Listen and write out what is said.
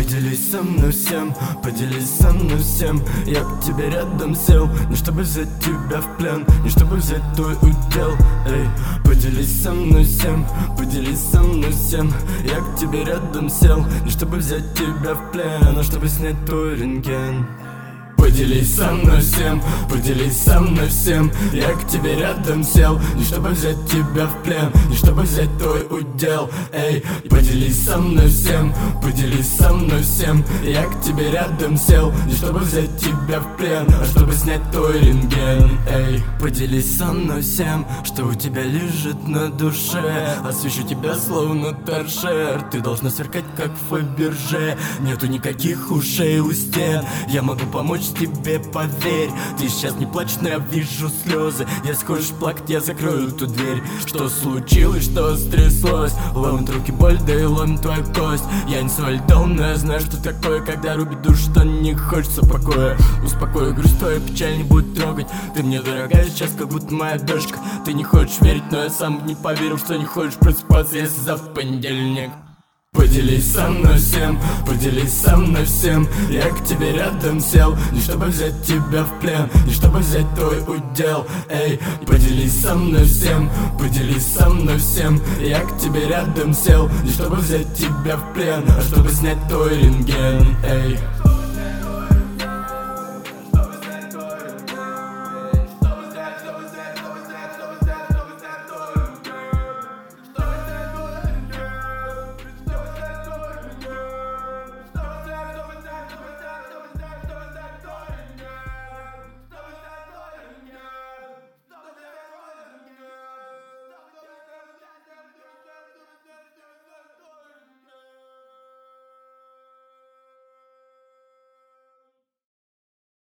Поделись со мной всем, поделись со мной всем. Я к тебе рядом сел, не чтобы взять тебя в плен, не чтобы взять твой удел. Эй, поделись со мной всем, поделись со мной всем. Я к тебе рядом сел, не чтобы взять тебя в плен, а чтобы снять твой рентген. Поделись со мной всем, поделись со мной всем. Я к тебе рядом сел, не чтобы взять тебя в плен, не чтобы взять твой удел. Эй, поделись со мной всем, поделись со мной всем. Я к тебе рядом сел, не чтобы взять тебя в плен, а чтобы снять твой рентген. Эй, поделись со мной всем, что у тебя лежит на душе. Освещу тебя словно торшер, ты должна сверкать как Фаберже. Нету никаких ушей у стен, я могу помочь тебе, поверь. Ты сейчас не плачешь, но я вижу слезы. Если хочешь плакать, я закрою эту дверь. Что случилось, что стряслось? Ломит руки боль, да и ломит твою кость. Я не свой дом, но я знаю, что такое, когда рубит душу, что не хочется покоя. Успокой грусть, твою печаль не будет трогать. Ты мне дорогая сейчас, как будто моя дочка. Ты не хочешь верить, но я сам не поверил, что не хочешь просыпаться, если завтра понедельник. Поделись со мной всем, поделись со мной всем. Я к тебе рядом сел, не чтобы взять тебя в плен, не чтобы взять твой удел. Эй, поделись со мной всем, поделись со мной всем. Я к тебе рядом сел, не чтобы взять тебя в плен, а чтобы снять твой рентген. Эй.